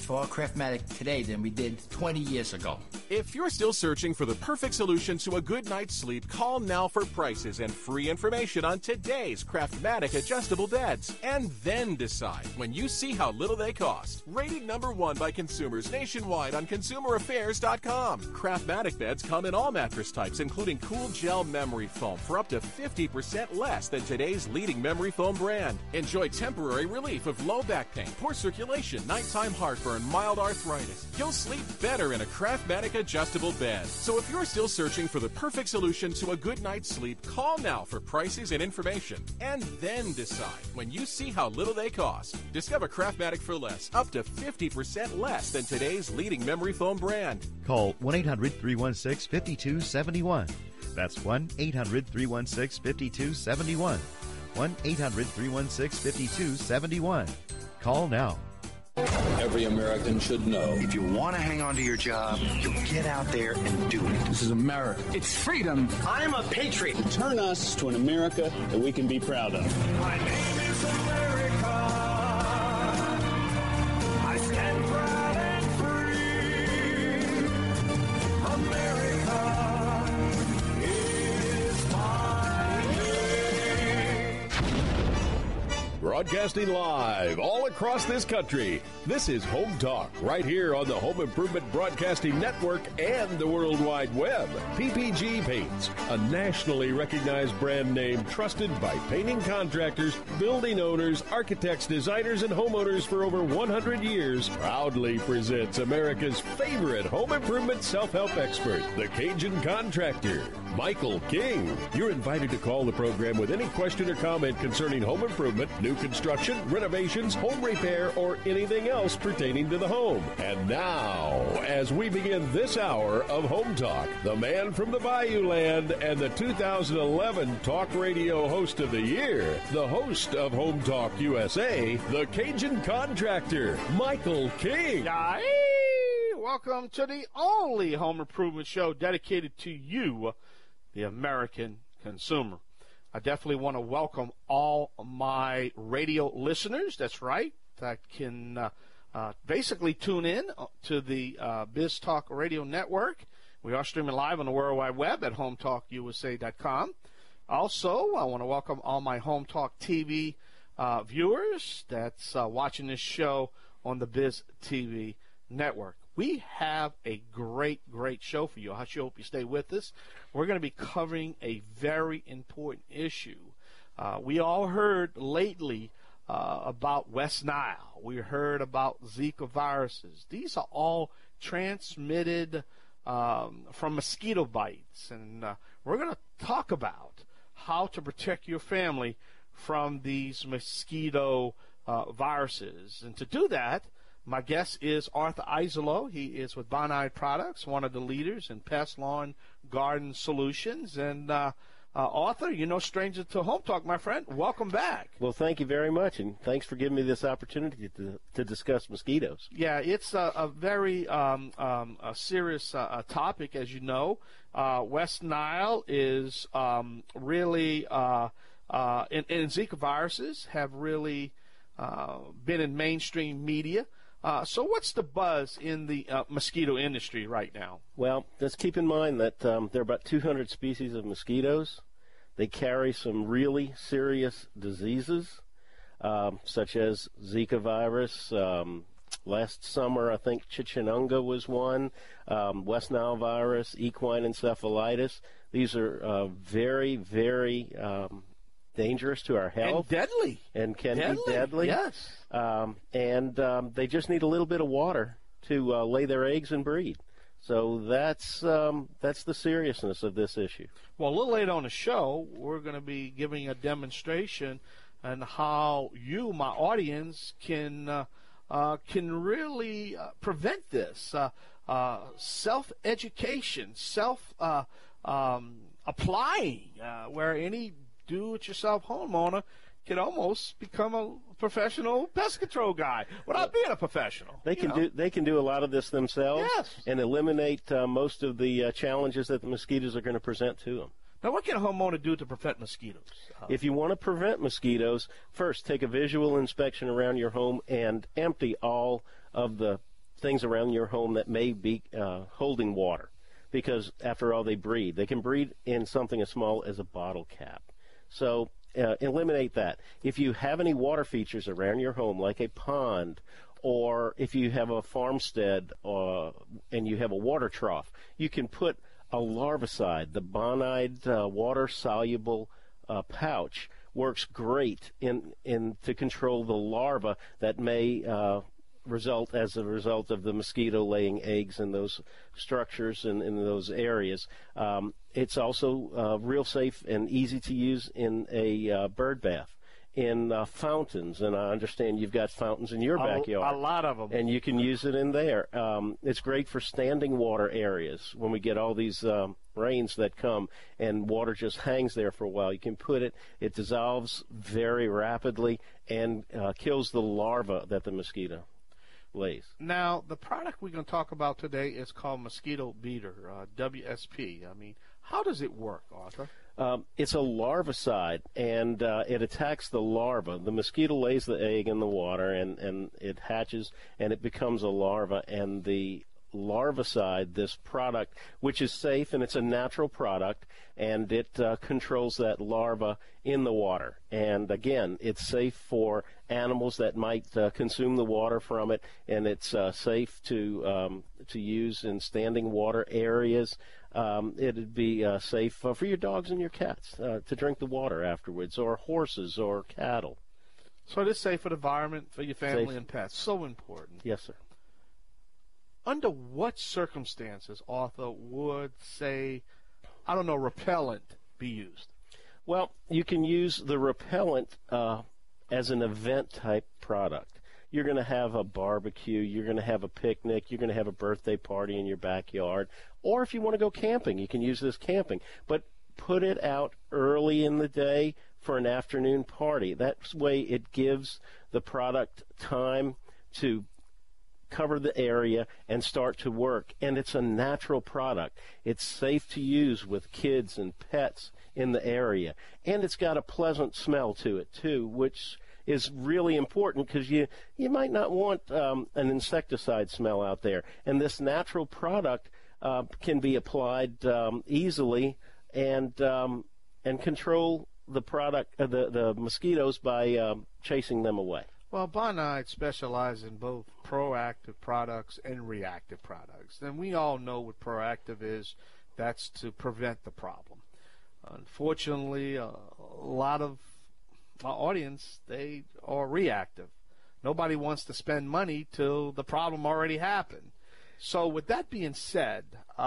for Craftmatic today than we did 20 years ago. If you're still searching for the perfect solution to a good night's sleep, call now for prices and free information on today's Craftmatic adjustable beds. And then decide when you see how little they cost. Rated #1 by consumers nationwide on ConsumerAffairs.com. Craftmatic beds come in all mattress types, including cool gel memory foam for up to 50% less than today's leading memory foam brand. Enjoy temporary relief of low back pain, poor circulation, nighttime heartburn, mild arthritis. You'll sleep better in a Craftmatic adjustable bed. So if you're still searching for the perfect solution to a good night's sleep, call now for prices and information. And then decide when you see how little they cost. Discover Craftmatic for less, up to 50% less than today's leading memory foam brand. Call 1-800-316-5271. That's 1-800-316-5271. 1-800-316-5271. Call now. Every American should know. If you want to hang on to your job, you'll get out there and do it. This is America. It's freedom. I am a patriot. Turn us to an America that we can be proud of. My name is America. I stand proud and free. America is my name. Broadcasting live all across this country. This is Home Talk, right here on the Home Improvement Broadcasting Network and the World Wide Web. PPG Paints, a nationally recognized brand name trusted by painting contractors, building owners, architects, designers, and homeowners for over 100 years, proudly presents America's favorite home improvement self-help expert, the Cajun Contractor, Michael King. You're invited to call the program with any question or comment concerning home improvement, new construction, renovations, home repair, or anything else pertaining to the home. And now, as we begin this hour of Home Talk, the man from the Bayou Land and the 2011 Talk Radio Host of the Year, the host of Home Talk USA, the Cajun Contractor, Michael King. Welcome to the only home improvement show dedicated to you, the American consumer. I definitely want to welcome all my radio listeners. That's right. That can basically tune in to the Biz Talk Radio Network. We are streaming live on the World Wide Web at HomeTalkUSA.com. Also, I want to welcome all my Home Talk TV viewers that's watching this show on the Biz TV Network. We have a great show for you. I sure hope you stay with us. We're going to be covering a very important issue. We all heard lately about West Nile. We heard about Zika viruses. These are all transmitted from mosquito bites. And we're going to talk about how to protect your family from these mosquito viruses. And to do that, my guest is Arthur Izolo. He is with Bonide Products, one of the leaders in pest, lawn, garden solutions. And Arthur, you're no stranger to Home Talk, my friend. Welcome back. Well, thank you very much, and thanks for giving me this opportunity to discuss mosquitoes. Yeah, it's a very serious topic, as you know. West Nile is really, and Zika viruses have really been in mainstream media. So what's the buzz in the mosquito industry right now? Well, let's keep in mind that there are about 200 species of mosquitoes. They carry some really serious diseases, such as Zika virus. Last summer, I think Chichinunga was one, West Nile virus, equine encephalitis. These are very, very dangerous to our health. And deadly. And can be deadly. Yes. And they just need a little bit of water to lay their eggs and breed. So that's the seriousness of this issue. Well, a little later on the show, we're going to be giving a demonstration on how you, my audience, can really prevent this. Self-education, self-applying, where any do-it-yourself homeowner can almost become a professional pest control guy without being a professional. They can do a lot of this themselves, yes, and eliminate most of the challenges that the mosquitoes are going to present to them. Now, what can a homeowner do to prevent mosquitoes? If you want to prevent mosquitoes, first take a visual inspection around your home and empty all of the things around your home that may be holding water, because after all, they breed. They can breed in something as small as a bottle cap. So eliminate that. If you have any water features around your home, like a pond, or if you have a farmstead and you have a water trough, you can put a larvicide. The Bonide water-soluble pouch works great in to control the larva that may result as a result of the mosquito laying eggs in those structures and in those areas. It's also real safe and easy to use in a bird bath, in fountains, and I understand you've got fountains in your backyard. A lot of them. And you can use it in there. It's great for standing water areas when we get all these rains that come and water just hangs there for a while. You can put it dissolves very rapidly and kills the larva that the mosquito lays. Now, the product we're going to talk about today is called Mosquito Beater, WSP. I mean, how does it work, Arthur? It's a larvicide, and it attacks the larva. The mosquito lays the egg in the water, and it hatches, and it becomes a larva. And the larvicide, this product, which is safe, and it's a natural product, and it controls that larva in the water. And again, it's safe for animals that might consume the water from it, and it's safe to use in standing water areas. It'd be safe for your dogs and your cats to drink the water afterwards, or horses or cattle. So it is safe for the environment, for your family and pets. So important. Yes, sir. Under what circumstances, Arthur, would, say, I don't know, repellent be used? Well, you can use the repellent as an event-type product. You're going to have a barbecue, you're going to have a picnic, you're going to have a birthday party in your backyard, or if you want to go camping, you can use this camping. But put it out early in the day for an afternoon party. That way it gives the product time to cover the area and start to work. And it's a natural product. It's safe to use with kids and pets in the area. And it's got a pleasant smell to it, too, which is really important because you might not want an insecticide smell out there. And this natural product can be applied easily and control the product, the mosquitoes by chasing them away. Well, Bonide specializes in both proactive products and reactive products. And we all know what proactive is. That's to prevent the problem. Unfortunately, a lot of my audience, they are reactive. Nobody wants to spend money till the problem already happened. So with that being said,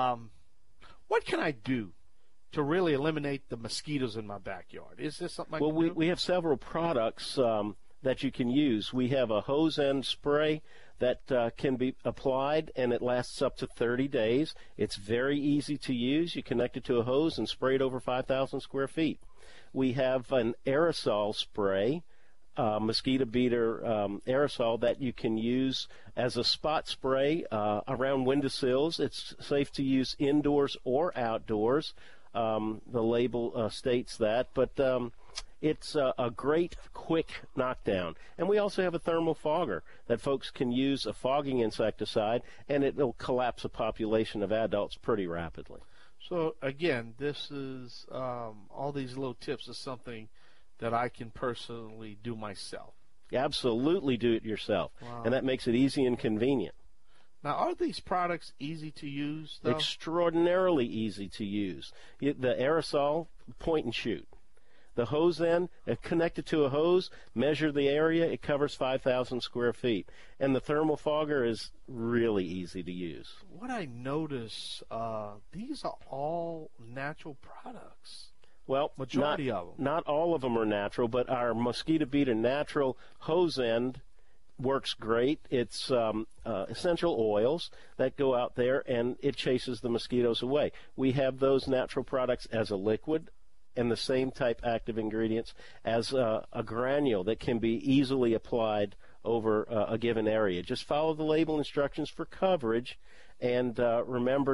what can I do to really eliminate the mosquitoes in my backyard? Is this something I can do? We have several products that you can use. We have a hose end spray that can be applied, and it lasts up to 30 days. It's very easy to use. You connect it to a hose and spray it over 5,000 square feet. We have an aerosol spray, mosquito beater aerosol that you can use as a spot spray around windowsills. It's safe to use indoors or outdoors. The label states that, but it's a great, quick knockdown. And we also have a thermal fogger that folks can use, a fogging insecticide, and it will collapse a population of adults pretty rapidly. So, again, this is all these little tips is something that I can personally do myself. Absolutely do it yourself. Wow. And that makes it easy and convenient. Now, are these products easy to use, though? Extraordinarily easy to use. The aerosol, point and shoot. The hose end, connected to a hose, measure the area, it covers 5,000 square feet. And the thermal fogger is really easy to use. What I notice, these are all natural products. Well, majority of them. Not all of them are natural, but our Mosquito Beater natural hose end works great. It's essential oils that go out there, and it chases the mosquitoes away. We have those natural products as a liquid, and the same type active ingredients as a granule that can be easily applied over a given area. Just follow the label instructions for coverage, and remember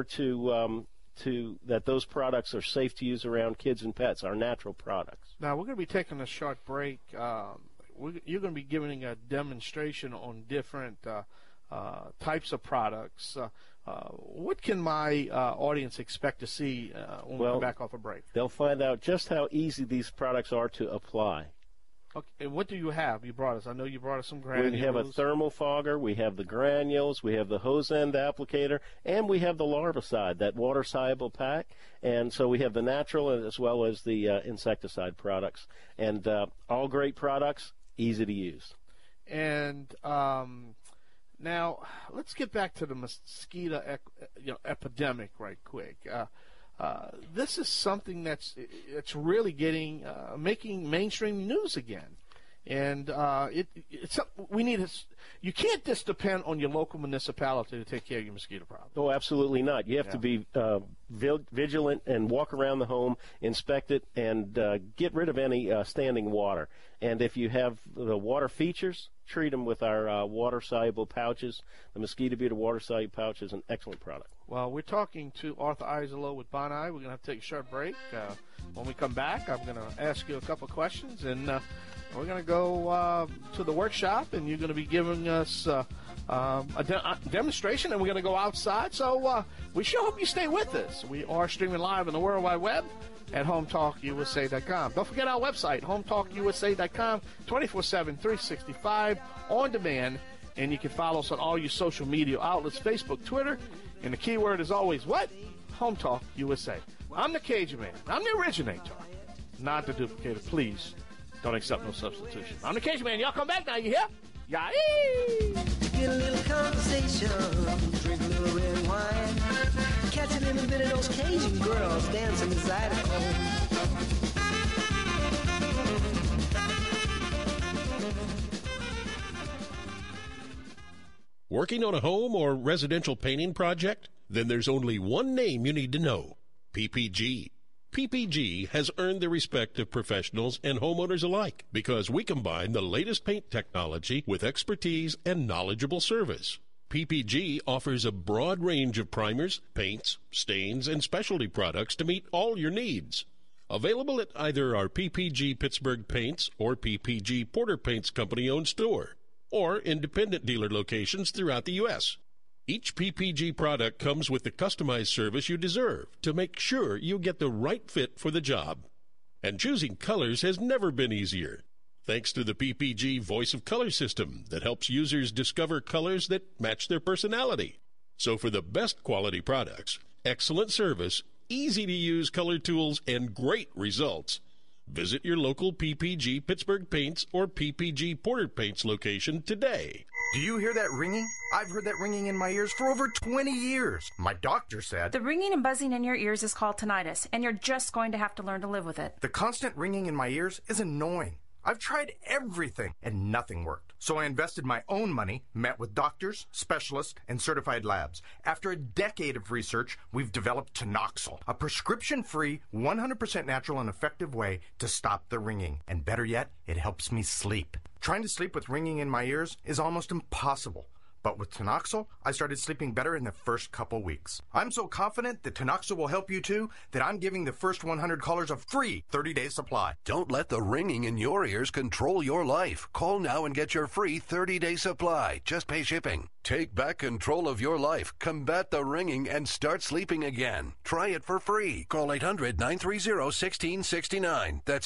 that those products are safe to use around kids and pets, our natural products. Now, we're going to be taking a short break. You're going to be giving a demonstration on different types of products. What can my audience expect to see when we come back off a break? They'll find out just how easy these products are to apply. Okay, and what do you have? You brought us. I know you brought us some granules. We have a thermal fogger, we have the granules, we have the hose end applicator, and we have the larvicide, that water-soluble pack. And so we have the natural as well as the insecticide products. And all great products, easy to use. And now let's get back to the mosquito epidemic right quick. This is something that's really making mainstream news again, and we need you can't just depend on your local municipality to take care of your mosquito problem. Oh, absolutely not. You have to be vigilant and walk around the home, inspect it, and get rid of any standing water. And if you have the water features, treat them with our water-soluble pouches. The Mosquito Beater water-soluble pouch is an excellent product. Well, we're talking to Arthur Eiselo with Bonnie. We're going to have to take a short break. When we come back, I'm going to ask you a couple of questions, and we're going to go to the workshop, and you're going to be giving us a demonstration, and we're going to go outside. So we sure hope you stay with us. We are streaming live on the World Wide Web at HomeTalkUSA.com. Don't forget our website, HomeTalkUSA.com, 24/7, 365, on demand. And you can follow us on all your social media outlets, Facebook, Twitter. And the keyword is always what? Home Talk USA. I'm the Cajun Man. I'm the originator, not the duplicator. Please don't accept no substitution. I'm the Cajun Man. Y'all come back now. You hear? Yeah. Get a little conversation, drink a little red wine, catch a little bit of those Cajun girls dancing inside of home. Working on a home or residential painting project? Then there's only one name you need to know: PPG. PPG has earned the respect of professionals and homeowners alike because we combine the latest paint technology with expertise and knowledgeable service. PPG offers a broad range of primers, paints, stains, and specialty products to meet all your needs. Available at either our PPG Pittsburgh Paints or PPG Porter Paints Company-owned store, or independent dealer locations throughout the U.S. Each PPG product comes with the customized service you deserve to make sure you get the right fit for the job. And choosing colors has never been easier, thanks to the PPG Voice of Color system that helps users discover colors that match their personality. So for the best quality products, excellent service, easy-to-use color tools, and great results, visit your local PPG Pittsburgh Paints or PPG Porter Paints location today. Do you hear that ringing? I've heard that ringing in my ears for over 20 years. My doctor said... The ringing and buzzing in your ears is called tinnitus, and you're just going to have to learn to live with it. The constant ringing in my ears is annoying. I've tried everything, and nothing worked. So I invested my own money, met with doctors, specialists, and certified labs. After a decade of research, we've developed Tinoxil, a prescription-free, 100% natural and effective way to stop the ringing. And better yet, it helps me sleep. Trying to sleep with ringing in my ears is almost impossible. But with Tinoxil, I started sleeping better in the first couple weeks. I'm so confident that Tinoxil will help you too that I'm giving the first 100 callers a free 30-day supply. Don't let the ringing in your ears control your life. Call now and get your free 30-day supply. Just pay shipping. Take back control of your life, combat the ringing, and start sleeping again. Try it for free. Call 800-930-1669. That's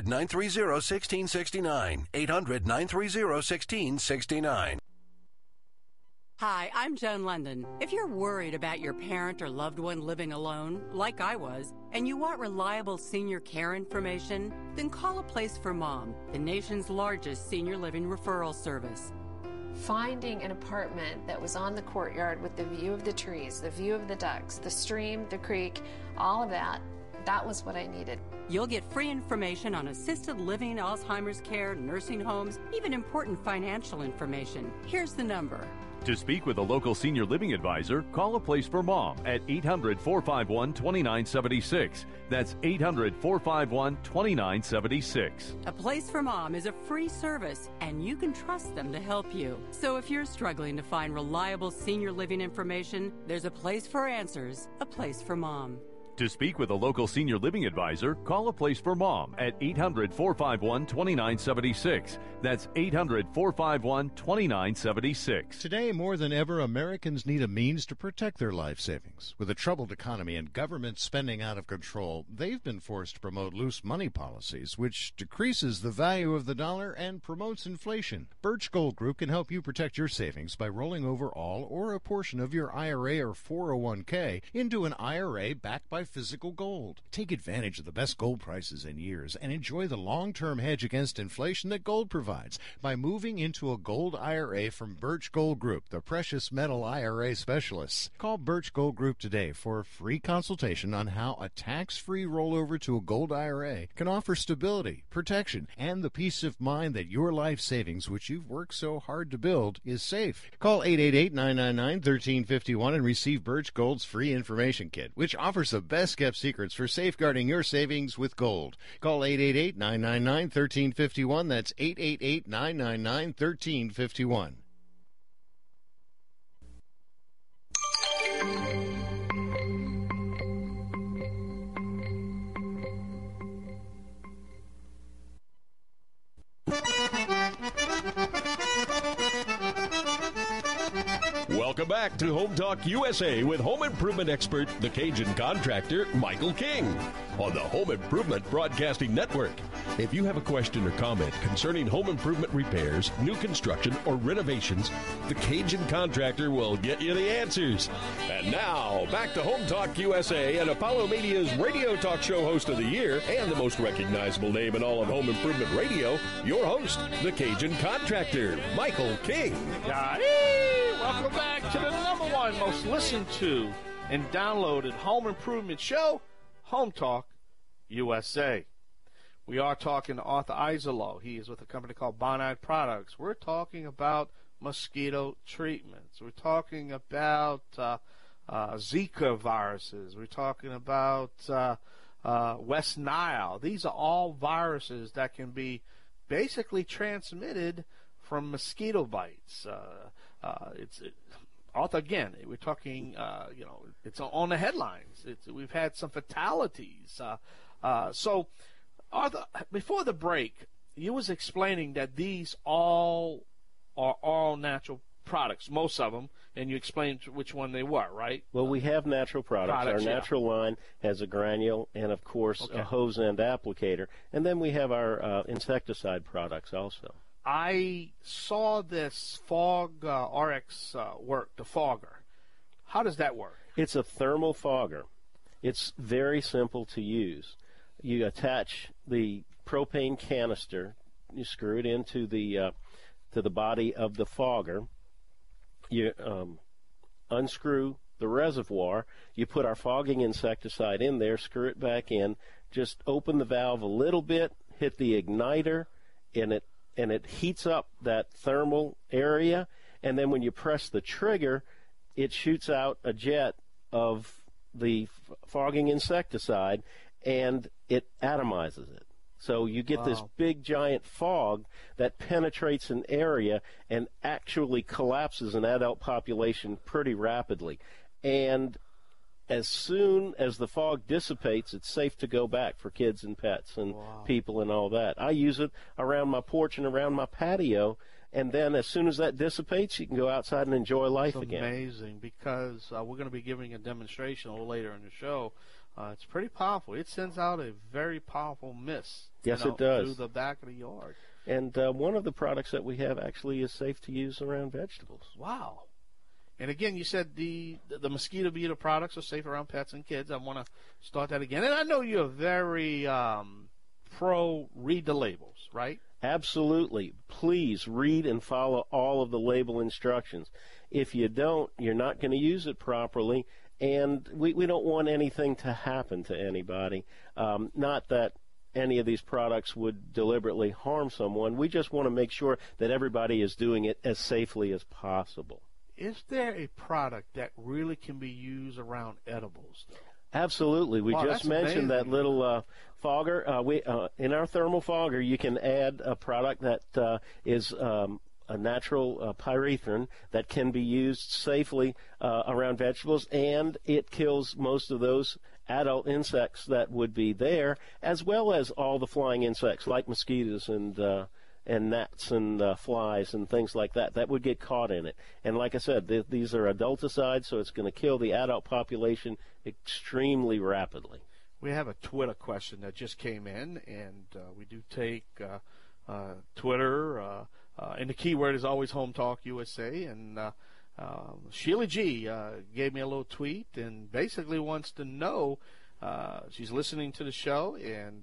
800-930-1669. 800-930-1669. Hi, I'm Joan London. If you're worried about your parent or loved one living alone, like I was, and you want reliable senior care information, then call A Place for Mom, the nation's largest senior living referral service. Finding an apartment that was on the courtyard with the view of the trees, the view of the ducks, the stream, the creek, all of that, that was what I needed. You'll get free information on assisted living, Alzheimer's care, nursing homes, even important financial information. Here's the number. To speak with a local senior living advisor, call A Place for Mom at 800-451-2976. That's 800-451-2976. A Place for Mom is a free service, and you can trust them to help you. So if you're struggling to find reliable senior living information, there's a place for answers, A Place for Mom. To speak with a local senior living advisor, call A Place for Mom at 800-451-2976. That's 800-451-2976. Today, more than ever, Americans need a means to protect their life savings. With a troubled economy and government spending out of control, they've been forced to promote loose money policies, which decreases the value of the dollar and promotes inflation. Birch Gold Group can help you protect your savings by rolling over all or a portion of your IRA or 401k into an IRA backed by physical gold. Take advantage of the best gold prices in years and enjoy the long-term hedge against inflation that gold provides by moving into a gold IRA from Birch Gold Group, the precious metal IRA specialists. Call Birch Gold Group today for a free consultation on how a tax-free rollover to a gold IRA can offer stability, protection, and the peace of mind that your life savings, which you've worked so hard to build, is safe. Call 888-999-1351 and receive Birch Gold's free information kit, which offers the best-kept secrets for safeguarding your savings with gold. Call 888-999-1351. That's 888-999-1351. Welcome back to Home Talk USA with home improvement expert, the Cajun contractor, Michael King, on the Home Improvement Broadcasting Network. If you have a question or comment concerning home improvement repairs, new construction, or renovations, the Cajun contractor will get you the answers. And now, back to Home Talk USA and Apollo Media's radio talk show host of the year and the most recognizable name in all of home improvement radio, your host, the Cajun contractor, Michael King. Welcome back to the number one most listened to and downloaded home improvement show, Home Talk USA. We are talking to Arthur Izalo. He is with a company called Bonide Products. We're talking about mosquito treatments. We're talking about Zika viruses. We're talking about West Nile. These are all viruses that can be basically transmitted from mosquito bites. Arthur, again, we're talking, it's on the headlines. We've had some fatalities. So, Arthur, before the break, you was explaining that these all are all natural products, most of them, and you explained which one they were, right? Well, we have natural products. Our natural line has a granule and, of course, a hose end applicator. And then we have our insecticide products also. I saw this Fog RX work, the fogger. How does that work? It's a thermal fogger. It's very simple to use. You attach the propane canister, you screw it into the body of the fogger, you unscrew the reservoir, you put our fogging insecticide in there, screw it back in, just open the valve a little bit, hit the igniter, and it heats up that thermal area, and then when you press the trigger, it shoots out a jet of the fogging insecticide, and it atomizes it. So you get this big giant fog that penetrates an area and actually collapses an adult population pretty rapidly. And as soon as the fog dissipates, it's safe to go back for kids and pets and people and all that. I use it around my porch and around my patio, and then as soon as that dissipates, you can go outside and enjoy life again. It's amazing, because we're going to be giving a demonstration a little later in the show. It's pretty powerful. It sends out a very powerful mist. Yes, it does. Through the back of the yard. And one of the products that we have actually is safe to use around vegetables. Wow. And again, you said the mosquito beetle products are safe around pets and kids. I want to start that again. And I know you're very pro read the labels, right? Absolutely. Please read and follow all of the label instructions. If you don't, you're not going to use it properly. And we don't want anything to happen to anybody. Not that any of these products would deliberately harm someone. We just want to make sure that everybody is doing it as safely as possible. Is there a product that really can be used around edibles, though? Absolutely. We just mentioned that little fogger. In our thermal fogger, you can add a product that is a natural pyrethrin that can be used safely around vegetables, and it kills most of those adult insects that would be there, as well as all the flying insects like mosquitoes and gnats and flies and things like that would get caught in it. And like I said, these are adulticides, so it's going to kill the adult population extremely rapidly. We have a Twitter question that just came in, and we do take Twitter, and the keyword is always Home Talk USA. And Sheila G. gave me a little tweet and basically wants to know, she's listening to the show, and,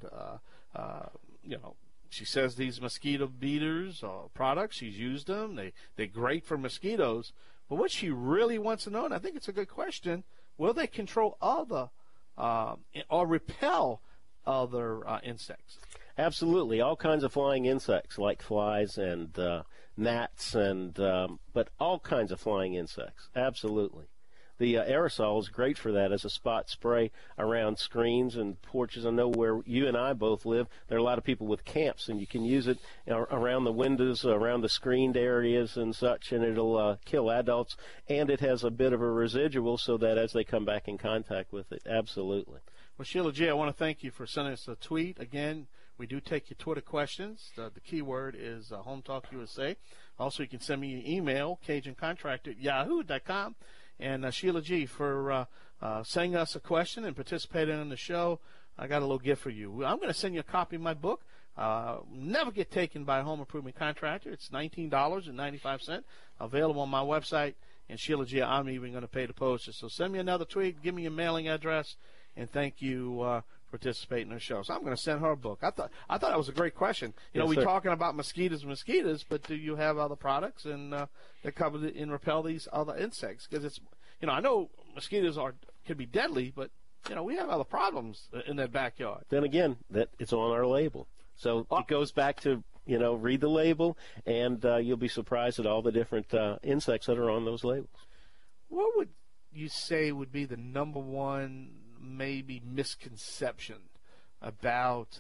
she says these mosquito beaters products, she's used them. They're great for mosquitoes. But what she really wants to know, and I think it's a good question, will they control other or repel other insects? Absolutely. All kinds of flying insects like flies and gnats, but all kinds of flying insects. Absolutely. The aerosol is great for that as a spot spray around screens and porches. I know where you and I both live, there are a lot of people with camps, and you can use it around the windows, around the screened areas and such, and it'll kill adults. And it has a bit of a residual so that as they come back in contact with it, absolutely. Well, Sheila G., I want to thank you for sending us a tweet. Again, we do take your Twitter questions. The keyword is Home Talk USA. Also, you can send me an email, CajunContractor@yahoo.com. And Sheila G., for sending us a question and participating in the show, I got a little gift for you. I'm going to send you a copy of my book, Never Get Taken by a Home Improvement Contractor. It's $19.95, available on my website. And Sheila G., I'm even going to pay the postage. So send me another tweet, give me your mailing address, and thank you for participating in the show. So I'm going to send her a book. I thought that was a great question. We're talking about mosquitoes, but do you have other products that cover and repel these other insects? Because it's, I know mosquitoes can be deadly, but we have other problems in that backyard. Then again, that it's on our label, so it goes back to read the label, and you'll be surprised at all the different insects that are on those labels. What would you say would be the number one maybe misconception about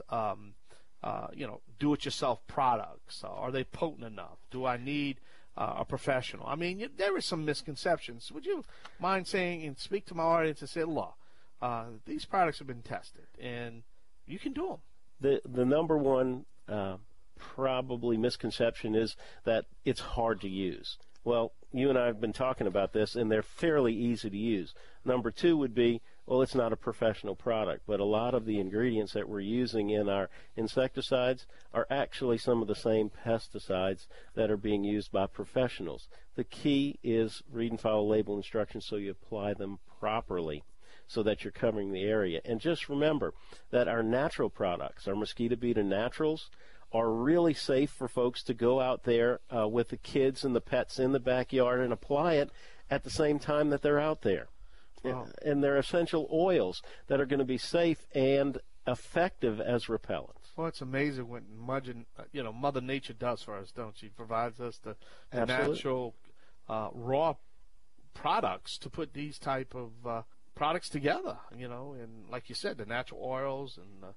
do-it-yourself products? Are they potent enough? Do I need a professional? I mean, there is some misconceptions. Would you mind saying and speak to my audience and say, look, these products have been tested and you can do them? The number one probably misconception is that it's hard to use. Well, you and I have been talking about this, and they're fairly easy to use. Number two would be, well, it's not a professional product, but a lot of the ingredients that we're using in our insecticides are actually some of the same pesticides that are being used by professionals. The key is read and follow label instructions so you apply them properly so that you're covering the area. And just remember that our natural products, our Mosquito Beater Naturals, are really safe for folks to go out there with the kids and the pets in the backyard and apply it at the same time that they're out there. Wow. And they're essential oils that are going to be safe and effective as repellents. Well, it's amazing what Mother Nature does for us, don't she? Provides us the natural raw products to put these type of products together, and like you said, the natural oils and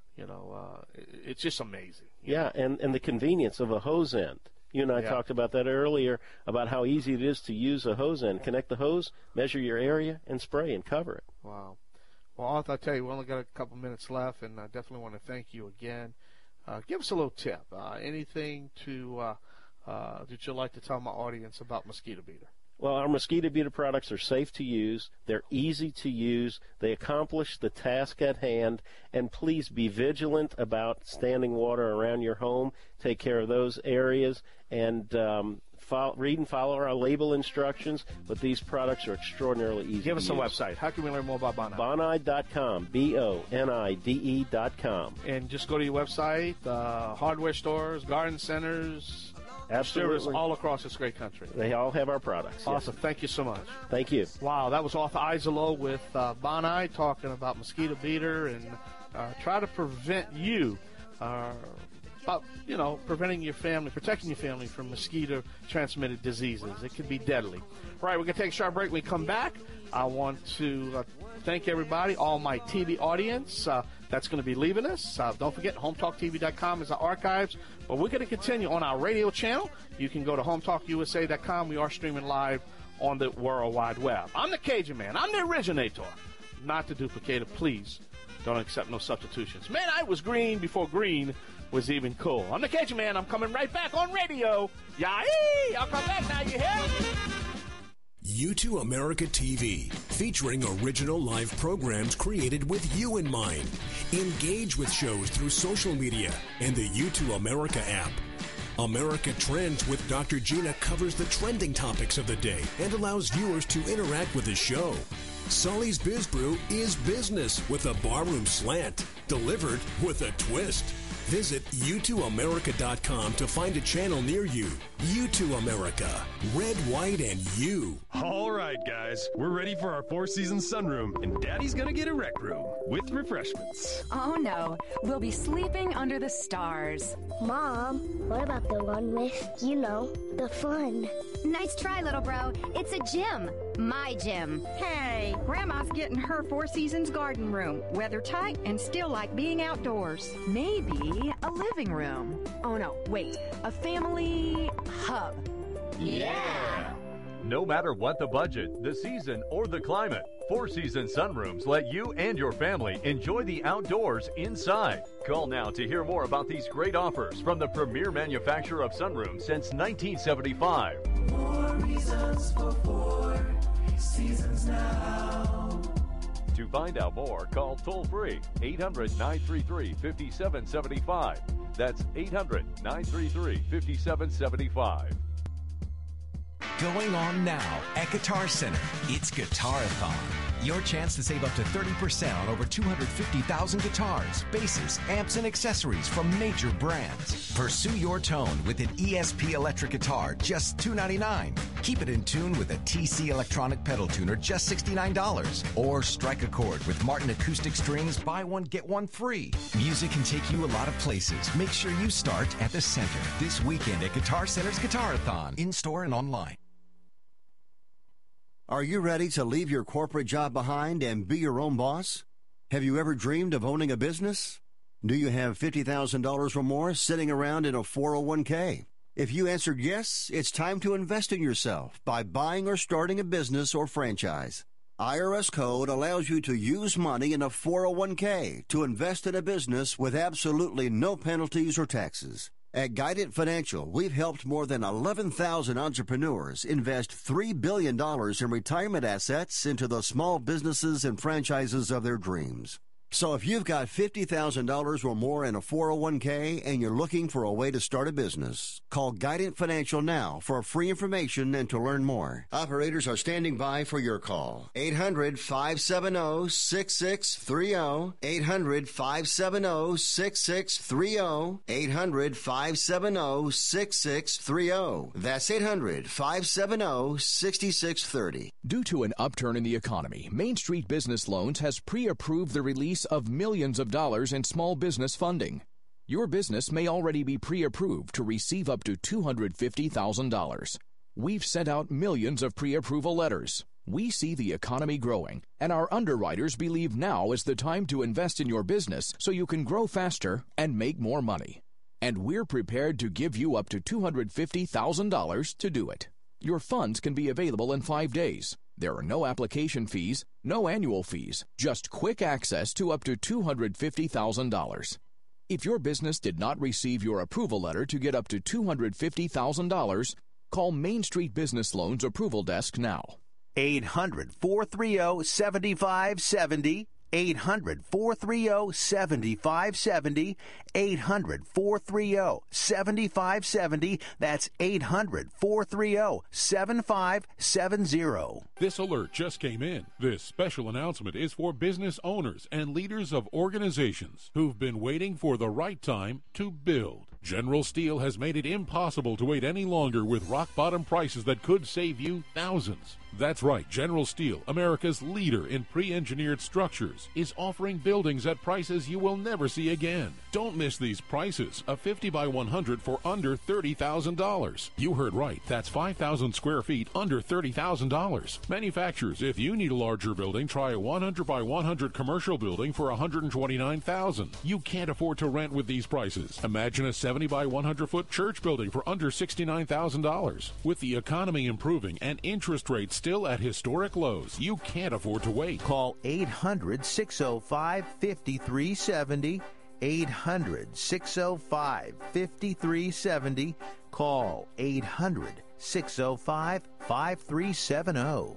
it's just amazing. Yeah, and the convenience of a hose end. You and I talked about that earlier, about how easy it is to use a hose end. Connect the hose, measure your area, and spray and cover it. Wow. Well, Arthur, I'll tell you, we only got a couple minutes left, and I definitely want to thank you again. Give us a little tip. Anything that you'd like to tell my audience about Mosquito Beater? Well, our Mosquito Beater products are safe to use. They're easy to use. They accomplish the task at hand. And please be vigilant about standing water around your home. Take care of those areas. And read and follow our label instructions. But these products are extraordinarily easy to use. Give us a website. How can we learn more about Bonide? Bonide.com. BONIDE.com. And just go to your website, hardware stores, garden centers. Absolutely. All across this great country. They all have our products. Awesome. Yes. Thank you so much. Thank you. Wow, that was Arthur Izalo with Bonide talking about Mosquito Beater and try to prevent you preventing your family, protecting your family from mosquito-transmitted diseases. It can be deadly. All right, we're going to take a short break. When we come back, I want to thank everybody, all my TV audience. that's going to be leaving us. Don't forget, HometalkTV.com is our archives. But we're going to continue on our radio channel. You can go to HometalkUSA.com. We are streaming live on the World Wide Web. I'm the Cajun Man. I'm the originator. Not the duplicator. Please don't accept no substitutions. Man, I was green before green was even cool. I'm the Cajun Man. I'm coming right back on radio. Yay! I'll come back now, you hear? U2 America TV, featuring original live programs created with you in mind. Engage with shows through social media and the U2 America app. America Trends with Dr. Gina covers the trending topics of the day and allows viewers to interact with the show. Sully's Biz Brew is business with a barroom slant, delivered with a twist. Visit U2America.com to find a channel near you. U2 America. Red, white, and you. All right, guys. We're ready for our four-season sunroom, and Daddy's gonna get a rec room with refreshments. Oh, no. We'll be sleeping under the stars. Mom, what about the one with, the fun? Nice try, little bro. It's a gym. My gym. Hey, Grandma's getting her Four Seasons garden room. Weather tight and still like being outdoors. Maybe a living room. Oh, no, wait. A family hub. Yeah! No matter what the budget, the season, or the climate, Four Seasons Sunrooms let you and your family enjoy the outdoors inside. Call now to hear more about these great offers from the premier manufacturer of sunrooms since 1975. More reasons for Four Seasons now. To find out more, call toll-free 800-933-5775. That's 800-933-5775. Going on now at Guitar Center, it's Guitarathon. Your chance to save up to 30% on over 250,000 guitars, basses, amps, and accessories from major brands. Pursue your tone with an ESP electric guitar, just $299. Keep it in tune with a TC electronic pedal tuner, just $69. Or strike a chord with Martin acoustic strings, buy one, get one free. Music can take you a lot of places. Make sure you start at the center this weekend at Guitar Center's Guitarathon, in-store and online. Are you ready to leave your corporate job behind and be your own boss? Have you ever dreamed of owning a business? Do you have $50,000 or more sitting around in a 401k? If you answered yes, it's time to invest in yourself by buying or starting a business or franchise. IRS code allows you to use money in a 401k to invest in a business with absolutely no penalties or taxes. At Guidant Financial, we've helped more than 11,000 entrepreneurs invest $3 billion in retirement assets into the small businesses and franchises of their dreams. So if you've got $50,000 or more in a 401k and you're looking for a way to start a business, call Guidant Financial now for free information and to learn more. Operators are standing by for your call. 800-570-6630. 800-570-6630. 800-570-6630. That's 800-570-6630. Due to an upturn in the economy, Main Street Business Loans has pre-approved the release of millions of dollars in small business funding. Your business may already be pre-approved to receive up to $250,000. We've sent out millions of pre-approval letters. We see the economy growing, and our underwriters believe now is the time to invest in your business so you can grow faster and make more money. And we're prepared to give you up to $250,000 to do it. Your funds can be available in 5 days. There are no application fees, no annual fees, just quick access to up to $250,000. If your business did not receive your approval letter to get up to $250,000, call Main Street Business Loans Approval Desk now. 800-430-7570. 800-430-7570. 800-430-7570. That's 800-430-7570. This alert just came in. This special announcement is for business owners and leaders of organizations who've been waiting for the right time to build. General Steel has made it impossible to wait any longer with rock-bottom prices that could save you thousands. That's right, General Steel, America's leader in pre-engineered structures, is offering buildings at prices you will never see again. Don't miss these prices. A 50 by 100 for under $30,000. You heard right. That's 5,000 square feet under $30,000. Manufacturers, if you need a larger building, try a 100 by 100 commercial building for $129,000. You can't afford to rent with these prices. Imagine a 70 by 100 foot church building for under $69,000. With the economy improving and interest rates still at historic lows, you can't afford to wait. Call 800-605-5370. 800-605-5370. Call 800-605-5370.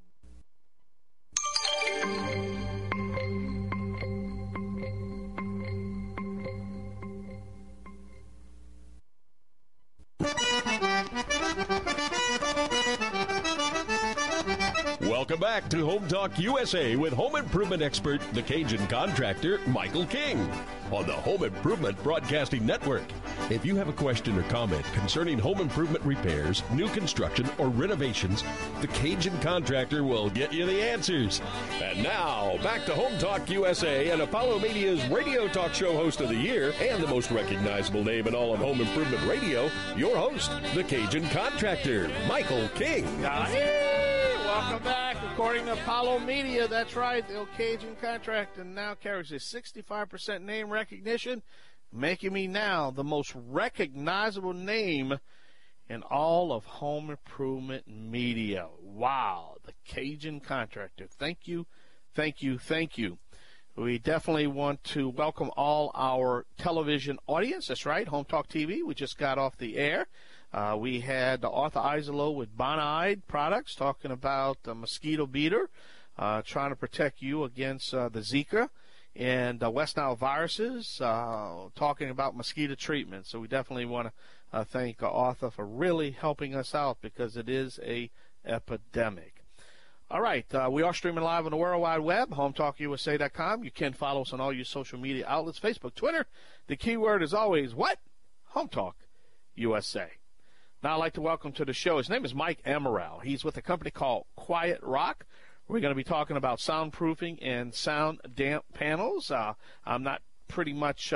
Welcome back to Home Talk USA with home improvement expert, the Cajun contractor, Michael King, on the Home Improvement Broadcasting Network. If you have a question or comment concerning home improvement repairs, new construction, or renovations, the Cajun contractor will get you the answers. And now, back to Home Talk USA and Apollo Media's radio talk show host of the year and the most recognizable name in all of home improvement radio, your host, the Cajun contractor, Michael King. Welcome back. According to Apollo Media, that's right, the Cajun contractor now carries a 65% name recognition, making me now the most recognizable name in all of home improvement media. Wow, the Cajun contractor. Thank you, thank you, thank you. We definitely want to welcome all our television audience. That's right, Home Talk TV. We just got off the air. We had Arthur Isolo with Bonide Products talking about the mosquito beater, trying to protect you against the Zika and West Nile viruses, talking about mosquito treatment. So we definitely want to thank Arthur for really helping us out because it is a epidemic. All right, we are streaming live on the World Wide Web, HomeTalkUSA.com. You can follow us on all your social media outlets, Facebook, Twitter. The keyword is always what? Home Talk USA. Now I'd like to welcome to the show, his name is Mike Amaral. He's with a company called Quiet Rock. We're going to be talking about soundproofing and sound damp panels. I'm not pretty much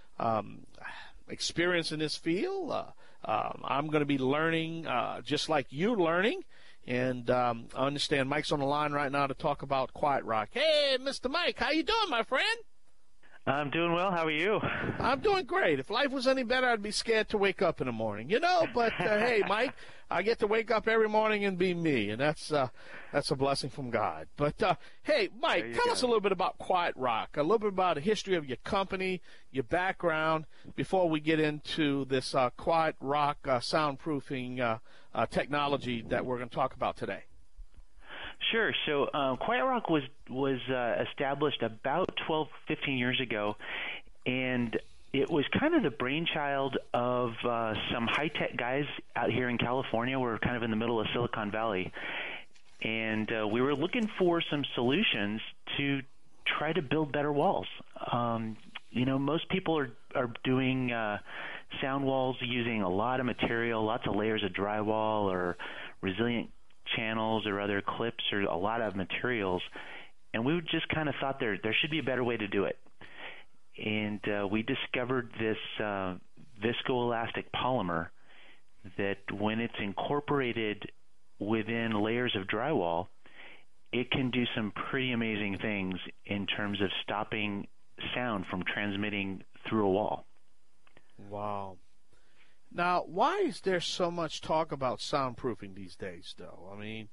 experienced in this field. I'm going to be learning just like you learning. And I understand Mike's on the line right now to talk about Quiet Rock. Hey, Mr. Mike, how you doing, my friend? I'm doing well. How are you? I'm doing great. If life was any better, I'd be scared to wake up in the morning, you know. But hey, Mike, I get to wake up every morning and be me, and that's a blessing from God. But hey, Mike, tell us a little bit about Quiet Rock, a little bit about the history of your company, your background, before we get into this Quiet Rock soundproofing technology that we're going to talk about today. Sure. So Quiet Rock was established about 12, 15 years ago, and it was kind of the brainchild of some high-tech guys out here in California. We're kind of in the middle of Silicon Valley, and we were looking for some solutions to try to build better walls. You know, most people are doing sound walls using a lot of material, lots of layers of drywall or resilient channels or other clips or a lot of materials, and we just kind of thought there should be a better way to do it. And we discovered this viscoelastic polymer that when it's incorporated within layers of drywall, it can do some pretty amazing things in terms of stopping sound from transmitting through a wall. Wow. Now, why is there so much talk about soundproofing these days, though? I mean,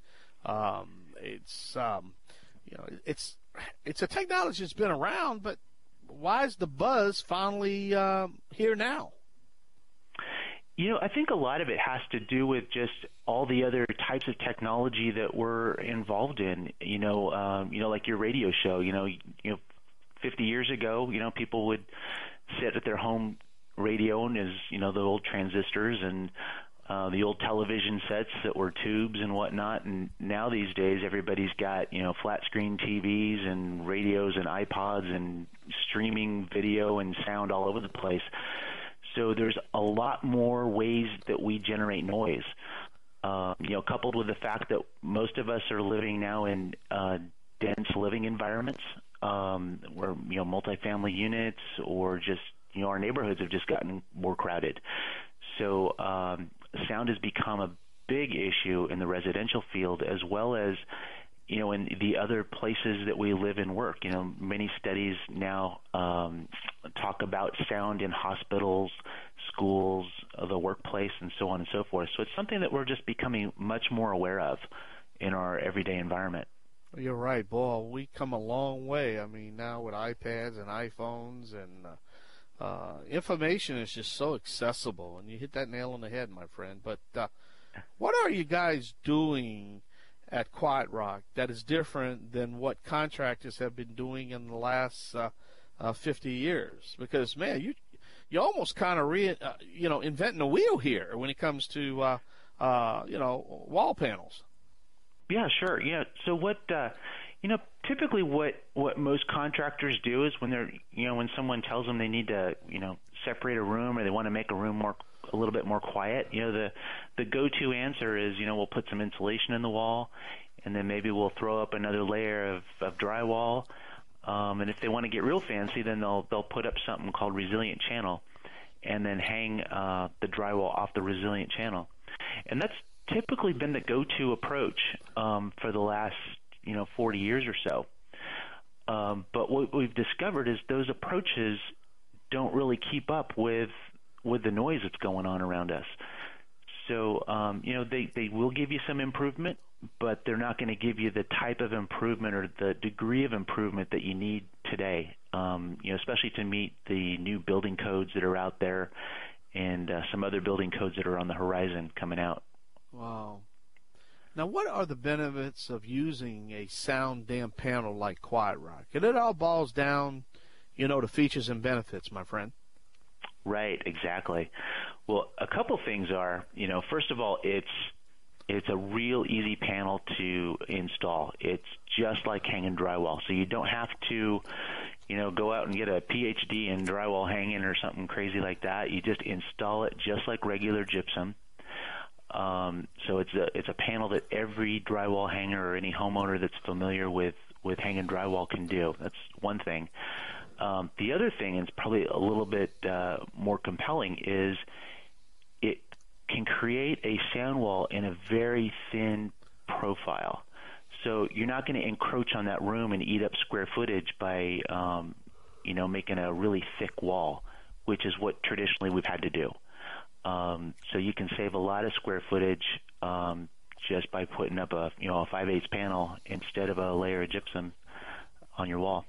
it's a technology that's been around, but why is the buzz finally here now? You know, I think a lot of it has to do with just all the other types of technology that we're involved in. You know, like your radio show. You know, 50 years ago, people would sit at their home radio and the old transistors and the old television sets that were tubes and whatnot. And now these days, everybody's got, flat screen TVs and radios and iPods and streaming video and sound all over the place. So there's a lot more ways that we generate noise. Coupled with the fact that most of us are living now in dense living environments, where multifamily units or just our neighborhoods have just gotten more crowded. So sound has become a big issue in the residential field, as well as in the other places that we live and work. Many studies now talk about sound in hospitals, schools, the workplace, and so on and so forth. So it's something that we're just becoming much more aware of in our everyday environment. You're right, boy. We come a long way. I mean, now with iPads and iPhones and information is just so accessible, and you hit that nail on the head, my friend. But what are you guys doing at Quiet Rock that is different than what contractors have been doing in the last 50 years? Because, man, you almost kind of inventing the wheel here when it comes to wall panels. Yeah, sure. Yeah. So what typically what most contractors do is when they're when someone tells them they need to separate a room, or they want to make a room a little bit more quiet, the go-to answer is we'll put some insulation in the wall, and then maybe we'll throw up another layer of drywall, and if they want to get real fancy, then they'll put up something called resilient channel, and then hang the drywall off the resilient channel, and that's typically been the go-to approach for the last 40 years or so. But what we've discovered is those approaches don't really keep up with the noise that's going on around us. So they will give you some improvement, but they're not going to give you the type of improvement or the degree of improvement that you need today. Especially to meet the new building codes that are out there, and some other building codes that are on the horizon coming out. Wow. Now, what are the benefits of using a sound dam panel like Quiet Rock? And it all boils down, to features and benefits, my friend. Right, exactly. Well, a couple things are, first of all, it's a real easy panel to install. It's just like hanging drywall, so you don't have to, go out and get a PhD in drywall hanging or something crazy like that. You just install it just like regular gypsum. So it's a panel that every drywall hanger or any homeowner that's familiar with hanging drywall can do. That's one thing. The other thing, and it's probably a little bit more compelling, is it can create a sound wall in a very thin profile. So you're not going to encroach on that room and eat up square footage by making a really thick wall, which is what traditionally we've had to do. So you can save a lot of square footage just by putting up a 5/8 panel instead of a layer of gypsum on your wall.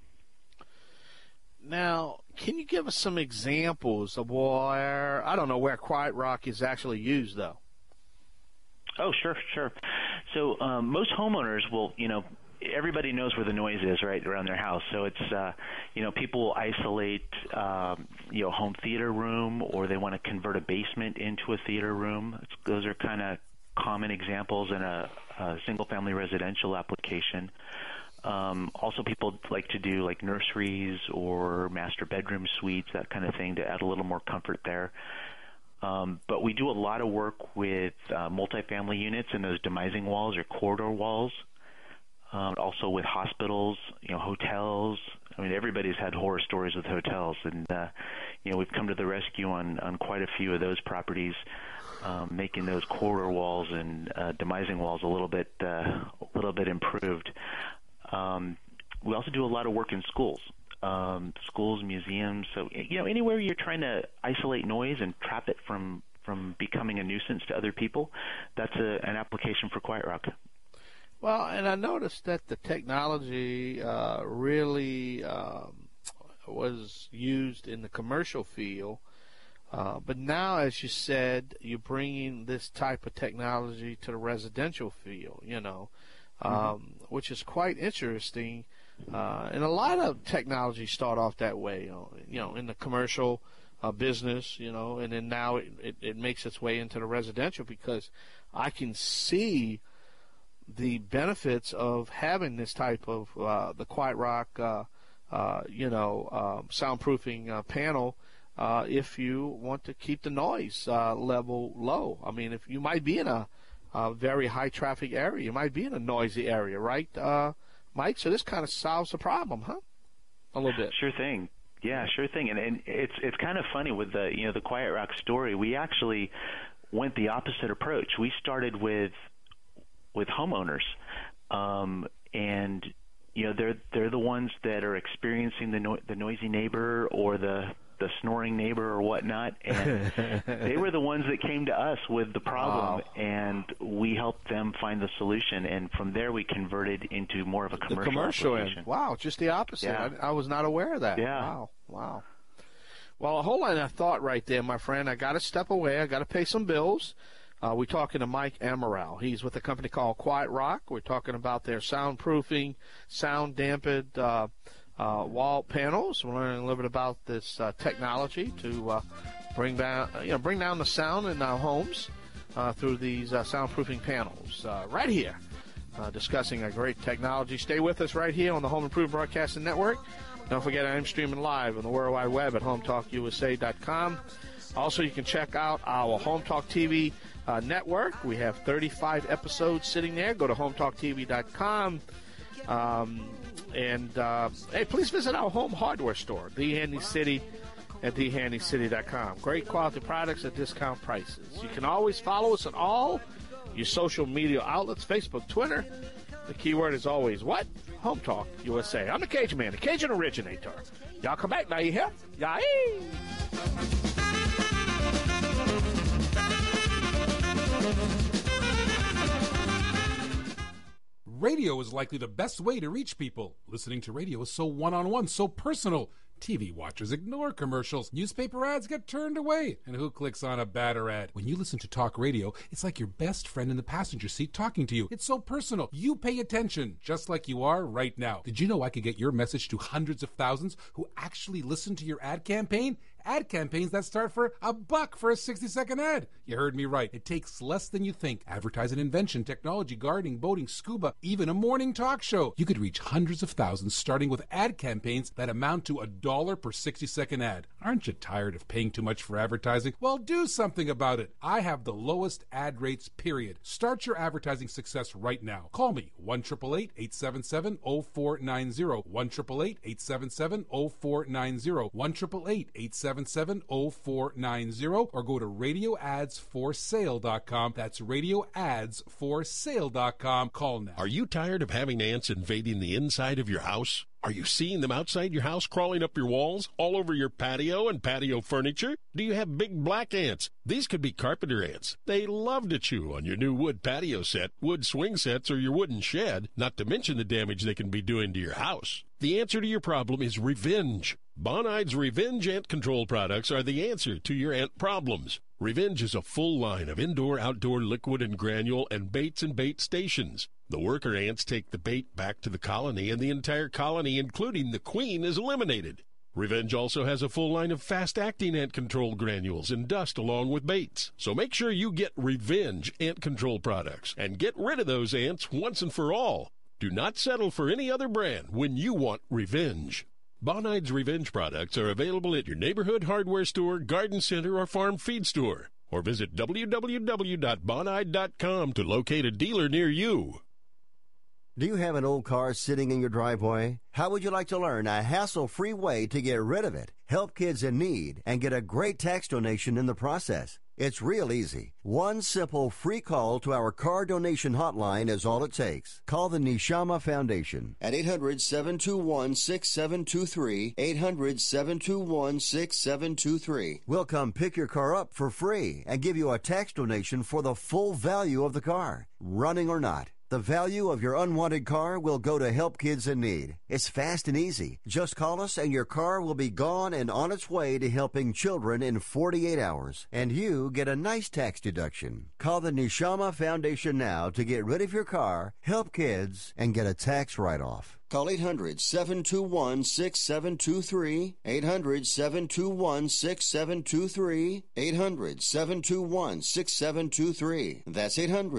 Now, can you give us some examples of where Quiet Rock is actually used, though? Oh, sure. So most homeowners will, everybody knows where the noise is right around their house. So it's, people will isolate, home theater room, or they want to convert a basement into a theater room. Those are kind of common examples in a single-family residential application. Also, people like to do like nurseries or master bedroom suites, that kind of thing, to add a little more comfort there. But we do a lot of work with multifamily units and those demising walls or corridor walls. Also with hospitals, hotels. I mean, everybody's had horror stories with hotels, and we've come to the rescue on quite a few of those properties, making those corridor walls and demising walls a little bit improved. We also do a lot of work in schools, museums. So anywhere you're trying to isolate noise and trap it from becoming a nuisance to other people, that's an application for Quiet Rock. Well, and I noticed that the technology really was used in the commercial field, but now, as you said, you're bringing this type of technology to the residential field, which is quite interesting. And a lot of technology start off that way, in the commercial business, and then now it makes its way into the residential, because I can see the benefits of having this type of the Quiet Rock, soundproofing panel, if you want to keep the noise level low. I mean, if you might be in a very high traffic area. You might be in a noisy area, right, Mike? So this kind of solves the problem, huh? A little bit. Sure thing. Yeah, sure thing. And it's kind of funny with the Quiet Rock story. We actually went the opposite approach. We started with homeowners, and they're the ones that are experiencing the noisy neighbor or the snoring neighbor or whatnot, and they were the ones that came to us with the problem, and we helped them find the solution, and from there we converted into more of a commercial application. Wow, just the opposite. Yeah. I was not aware of that. Yeah. Wow. Well, a whole line of thought right there, my friend. I got to step away. I got to pay some bills. We're talking to Mike Amaral. He's with a company called Quiet Rock. We're talking about their soundproofing, sound-dampened wall panels. We're learning a little bit about this technology to bring down the sound in our homes through these soundproofing panels. Right here, discussing a great technology. Stay with us right here on the Home Improvement Broadcasting Network. Don't forget, I'm streaming live on the World Wide Web at HomeTalkUSA.com. Also, you can check out our Home Talk TV network. We have 35 episodes sitting there. Go to HomeTalkTV.com. Hey, please visit our home hardware store, The Handy City, at TheHandyCity.com. Great quality products at discount prices. You can always follow us on all your social media outlets, Facebook, Twitter. The keyword is always what? Home Talk USA. I'm the Cajun Man, the Cajun originator. Y'all come back now, you hear? Yay! Radio is likely the best way to reach people. Listening to radio is so one-on-one, so personal. TV watchers ignore commercials. Newspaper ads get turned away. And who clicks on a banner ad? When you listen to talk radio, it's like your best friend in the passenger seat talking to you. It's so personal. You pay attention, just like you are right now. Did you know I could get your message to hundreds of thousands who actually listen to your ad campaign? Ad campaigns that start for $1 for a 60-second ad. You heard me right. It takes less than you think. Advertise an invention, technology, gardening, boating, scuba, even a morning talk show. You could reach hundreds of thousands starting with ad campaigns that amount to $1 per 60-second ad. Aren't you tired of paying too much for advertising? Well, do something about it. I have the lowest ad rates, period. Start your advertising success right now. Call me, 1-888-877-0490, 1-888-877-0490, 1-888-877-0490, or go to radioadsforsale.com. That's radioadsforsale.com. Call now. Are you tired of having ants invading the inside of your house? Are you seeing them outside your house, crawling up your walls, all over your patio and patio furniture? Do you have big black ants? These could be carpenter ants. They love to chew on your new wood patio set, wood swing sets, or your wooden shed, not to mention the damage they can be doing to your house. The answer to your problem is Revenge. Bonnide's Revenge ant control products are the answer to your ant problems. Revenge is a full line of indoor-outdoor liquid and granule and baits and bait stations. The worker ants take the bait back to the colony, and the entire colony, including the queen, is eliminated. Revenge also has a full line of fast-acting ant control granules and dust along with baits. So make sure you get Revenge ant control products and get rid of those ants once and for all. Do not settle for any other brand when you want Revenge. Bonnide's Revenge products are available at your neighborhood hardware store, garden center, or farm feed store. Or visit www.bonnide.com to locate a dealer near you. Do you have an old car sitting in your driveway? How would you like to learn a hassle-free way to get rid of it, help kids in need, and get a great tax donation in the process? It's real easy. One simple free call to our car donation hotline is all it takes. Call the Neshama Foundation at 800-721-6723, 800-721-6723. We'll come pick your car up for free and give you a tax donation for the full value of the car, running or not. The value of your unwanted car will go to help kids in need. It's fast and easy. Just call us and your car will be gone and on its way to helping children in 48 hours. And you get a nice tax deduction. Call the Neshama Foundation now to get rid of your car, help kids, and get a tax write-off. Call 800-721-6723, 800-721-6723, 800-721-6723. That's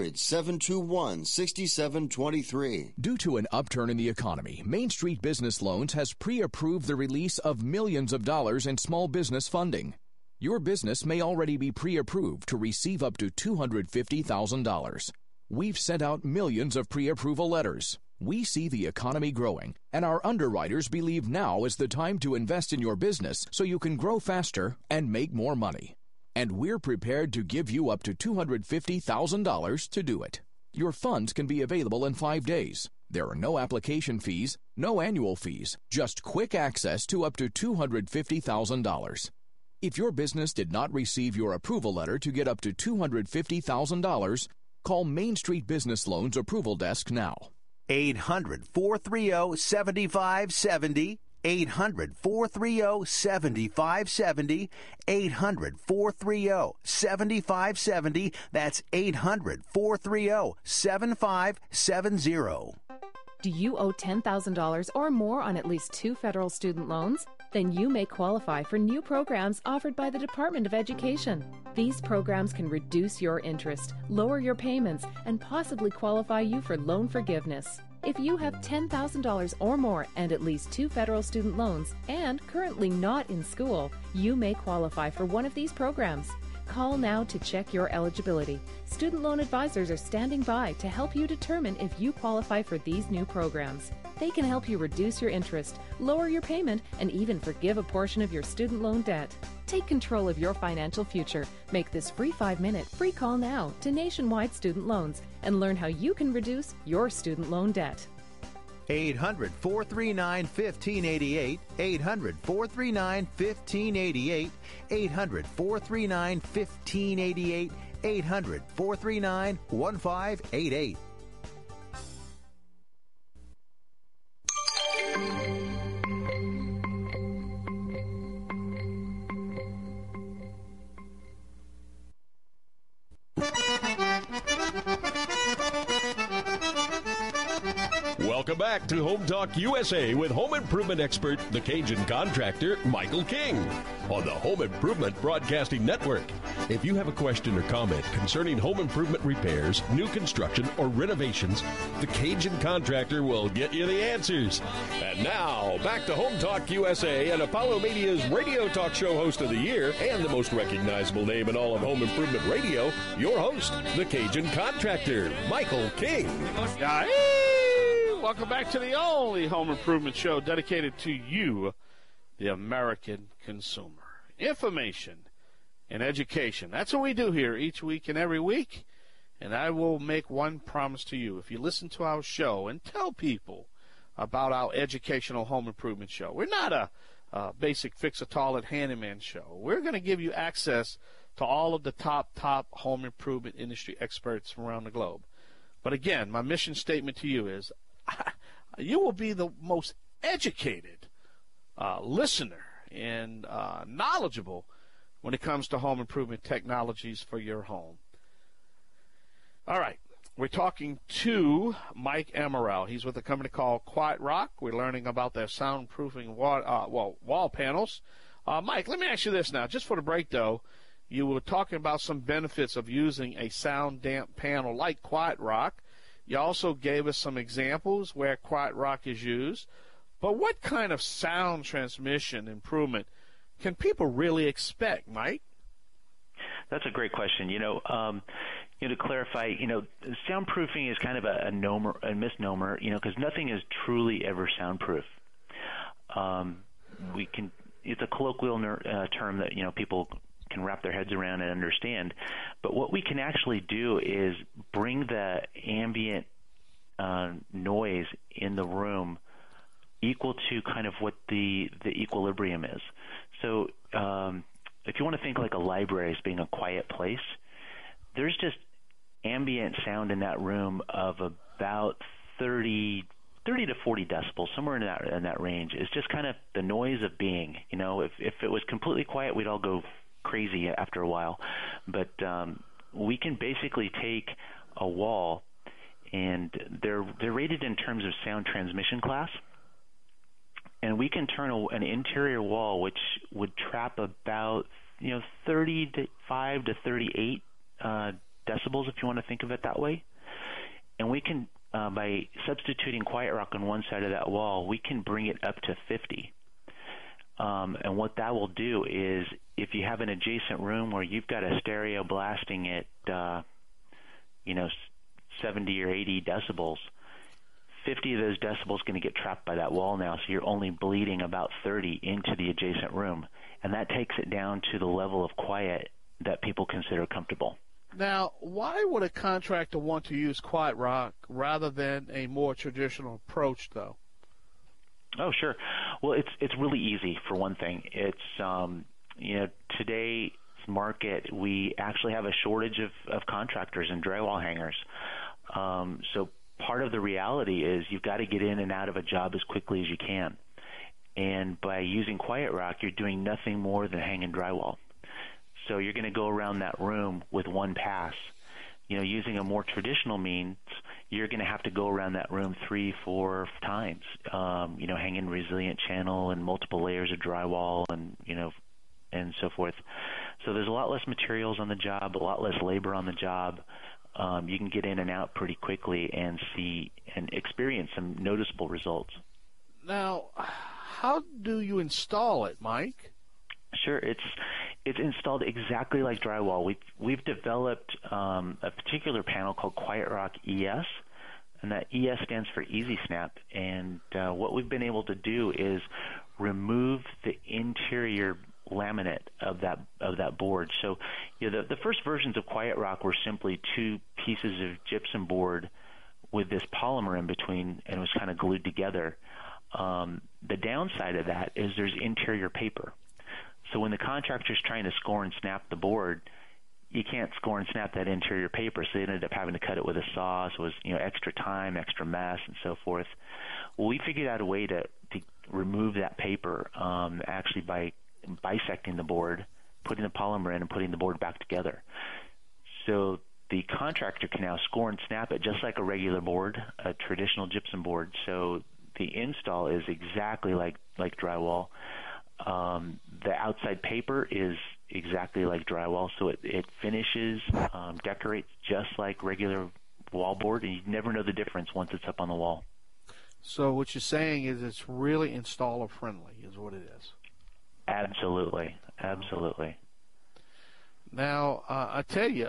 800-721-6723. Due to an upturn in the economy, Main Street Business Loans has pre-approved the release of millions of dollars in small business funding. Your business may already be pre-approved to receive up to $250,000. We've sent out millions of pre-approval letters. We see the economy growing, and our underwriters believe now is the time to invest in your business so you can grow faster and make more money. And we're prepared to give you up to $250,000 to do it. Your funds can be available in 5 days. There are no application fees, no annual fees, just quick access to up to $250,000. If your business did not receive your approval letter to get up to $250,000, call Main Street Business Loans Approval Desk now. 800-430-7570. 800-430-7570. 800-430-7570. That's 800-430-7570. Do you owe $10,000 or more on at least 2 federal student loans? Then you may qualify for new programs offered by the Department of Education. These programs can reduce your interest, lower your payments, and possibly qualify you for loan forgiveness. If you have $10,000 or more and at least 2 federal student loans and currently not in school, you may qualify for one of these programs. Call now to check your eligibility. Student loan advisors are standing by to help you determine if you qualify for these new programs. They can help you reduce your interest, lower your payment, and even forgive a portion of your student loan debt. Take control of your financial future. Make this free 5-minute free call now to Nationwide Student Loans and learn how you can reduce your student loan debt. 800-439-1588. 800-439-1588. 800-439-1588. 800-439-1588. Welcome back to Home Talk USA with home improvement expert, the Cajun contractor, Michael King, on the Home Improvement Broadcasting Network. If you have a question or comment concerning home improvement repairs, new construction, or renovations, the Cajun contractor will get you the answers. And now, back to Home Talk USA and Apollo Media's radio talk show host of the year and the most recognizable name in all of home improvement radio, your host, the Cajun contractor, Michael King. Welcome back to the only home improvement show dedicated to you, the American consumer. Information and education. That's what we do here each week and every week. And I will make one promise to you. If you listen to our show and tell people about our educational home improvement show, we're not a basic fix-a-toilet handyman show. We're going to give you access to all of the top home improvement industry experts from around the globe. But again, my mission statement to you is you will be the most educated listener and knowledgeable when it comes to home improvement technologies for your home. All right, we're talking to Mike Amaral. He's with a company called Quiet Rock. We're learning about their soundproofing wall panels. Mike, let me ask you this now. Just for the break, though, you were talking about some benefits of using a sound damp panel like Quiet Rock. You also gave us some examples where Quiet Rock is used. But what kind of sound transmission improvement can people really expect, Mike? That's a great question. To clarify, soundproofing is kind of a misnomer, because nothing is truly ever soundproof. It's a colloquial term that, people can wrap their heads around and understand. But what we can actually do is bring the ambient noise in the room equal to kind of what the equilibrium is. So if you want to think like a library as being a quiet place, there's just ambient sound in that room of about 30 to 40 decibels, somewhere in that range. It's just kind of the noise of being. If it was completely quiet, we'd all go crazy after a while. But we can basically take a wall, and they're rated in terms of sound transmission class, and we can turn an interior wall which would trap about 35 to 38 decibels, if you want to think of it that way. And we can, by substituting Quiet Rock on one side of that wall, we can bring it up to 50. And what that will do is, if you have an adjacent room where you've got a stereo blasting at, 70 or 80 decibels, 50 of those decibels going to get trapped by that wall now, so you're only bleeding about 30 into the adjacent room, and that takes it down to the level of quiet that people consider comfortable. Now, why would a contractor want to use Quiet Rock rather than a more traditional approach, though? Oh, sure. Well, it's really easy, for one thing. It's today's market, we actually have a shortage of contractors and drywall hangers. So part of the reality is you've got to get in and out of a job as quickly as you can. And by using Quiet Rock, you're doing nothing more than hanging drywall. So you're going to go around that room with one pass. Using a more traditional means, you're going to have to go around that room 3-4 times, hanging resilient channel and multiple layers of drywall and so forth. So there's a lot less materials on the job, a lot less labor on the job. You can get in and out pretty quickly and see and experience some noticeable results. Now, how do you install it, Mike? Sure, it's installed exactly like drywall. We've developed a particular panel called Quiet Rock ES, and that ES stands for Easy Snap. And what we've been able to do is remove the interior laminate of that board. So, the first versions of Quiet Rock were simply two pieces of gypsum board with this polymer in between, and it was kind of glued together. The downside of that is there's interior paper. So when the contractor's trying to score and snap the board, you can't score and snap that interior paper, so they ended up having to cut it with a saw. So it was extra time, extra mess, and so forth. Well, we figured out a way to remove that paper actually by bisecting the board, putting the polymer in, and putting the board back together. So the contractor can now score and snap it just like a regular board, a traditional gypsum board. So the install is exactly like drywall. The outside paper is exactly like drywall, so it finishes, decorates just like regular wall board, and you never know the difference once it's up on the wall. So what you're saying is it's really installer friendly, is what it is. Absolutely. Now, I tell you,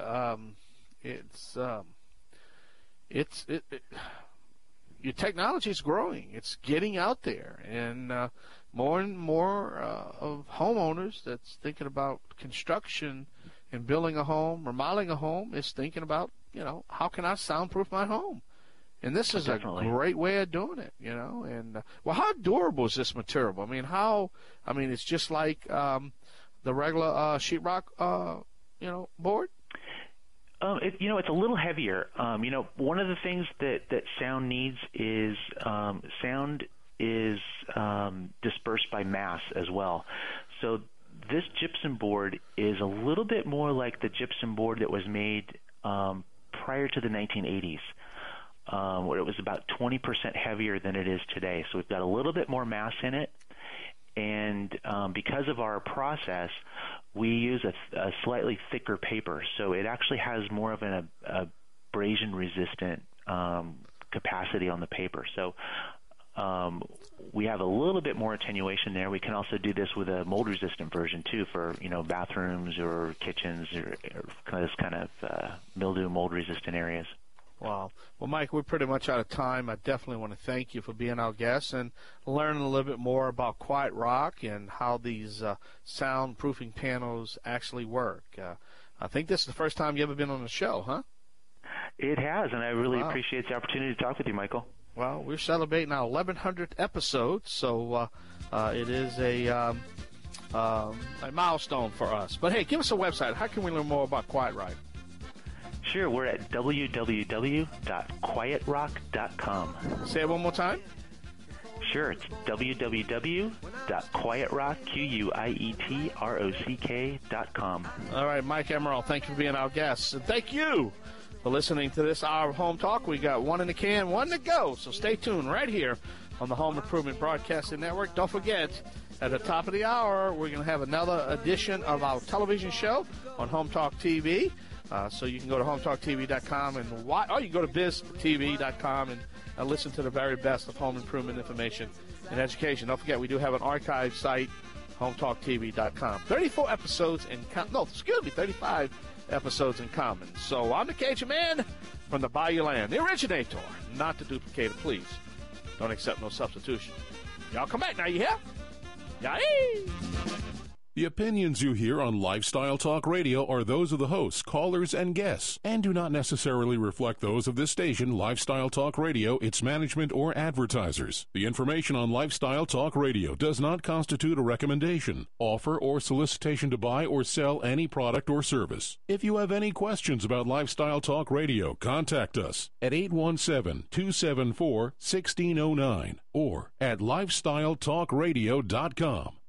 your technology is growing. It's getting out there, and more and more of homeowners that's thinking about construction and building a home, remodeling a home, is thinking about, how can I soundproof my home? And this is Definitely. a great way of doing it, And well, how durable is this material? I mean, it's just like the regular sheetrock, board. It's a little heavier. One of the things that sound needs is sound is dispersed by mass as well. So this gypsum board is a little bit more like the gypsum board that was made prior to the 1980s, where it was about 20% heavier than it is today. So we've got a little bit more mass in it. And because of our process, we use a slightly thicker paper. So it actually has more of an abrasion-resistant capacity on the paper. So we have a little bit more attenuation there. We can also do this with a mold-resistant version, too, for bathrooms or kitchens or this kind of mildew, mold-resistant areas. Wow. Well, Mike, we're pretty much out of time. I definitely want to thank you for being our guest and learning a little bit more about Quiet Rock and how these soundproofing panels actually work. I think this is the first time you've ever been on the show, huh? It has, and I really appreciate the opportunity to talk with you, Michael. Well, we're celebrating our 1100th episode, so it is a milestone for us. But, hey, give us a website. How can we learn more about Quiet Rock? Sure, we're at www.quietrock.com. Say it one more time. Sure, it's www.quietrock.com. All right, Mike Emerald, thank you for being our guest. And thank you for listening to this hour of Home Talk. We got one in the can, one to go. So stay tuned right here on the Home Improvement Broadcasting Network. Don't forget, at the top of the hour, we're going to have another edition of our television show on Home Talk TV. So you can go to HomeTalkTV.com and watch, or you can go to BizTV.com and listen to the very best of home improvement information and education. Don't forget, we do have an archive site, HomeTalkTV.com. 35 episodes in common. So I'm the Cajun Man. from the Bayou Land, the originator, not the duplicator, please. Don't accept no substitution. Y'all come back now, you hear? Yay! The opinions you hear on Lifestyle Talk Radio are those of the hosts, callers, and guests, and do not necessarily reflect those of this station, Lifestyle Talk Radio, its management, or advertisers. The information on Lifestyle Talk Radio does not constitute a recommendation, offer, or solicitation to buy or sell any product or service. If you have any questions about Lifestyle Talk Radio, contact us at 817-274-1609 or at lifestyletalkradio.com.